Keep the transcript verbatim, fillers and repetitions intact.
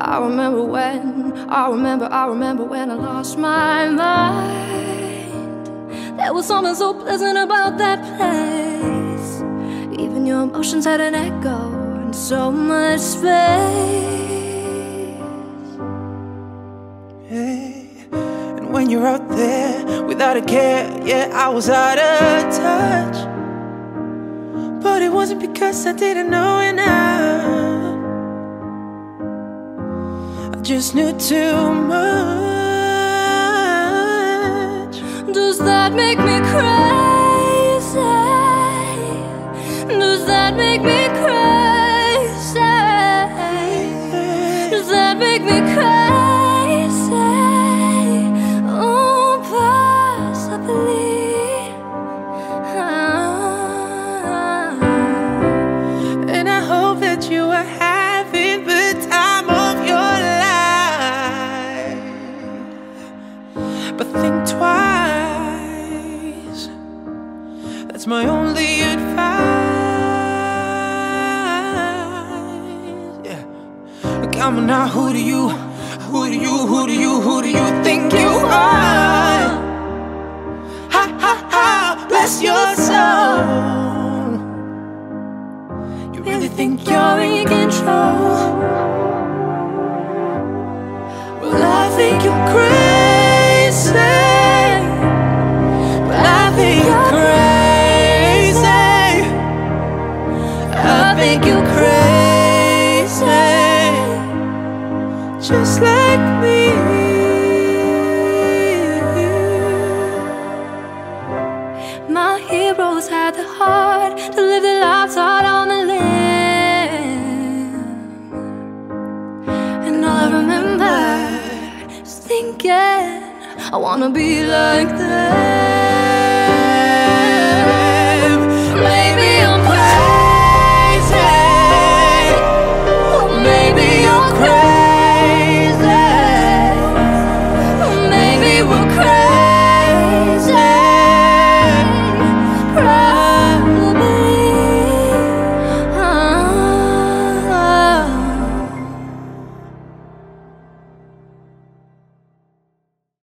I remember when, I remember, I remember when I lost my mind. There was something so pleasant about that place. Even your emotions had an echo and so much space. Hey, and when you're out there without a care, yeah, I was out of touch. But it wasn't because I didn't know enough. I just knew too much. Does that make me crazy? Does that make me crazy? Does that make me crazy? Oh, possibly. And I hope that you are having the time of your life. But think twice. That's my only advice. Yeah. Come on now, who do you, who do you, who do you, who do you think you are? Ha ha ha, bless your soul. You really think you're in control? Well, I think you're crazy. Well, I think you're crazy. I think you're crazy, just like me. My heroes had the heart to live their lives out on the limb. And all I remember is thinking, I wanna be like them.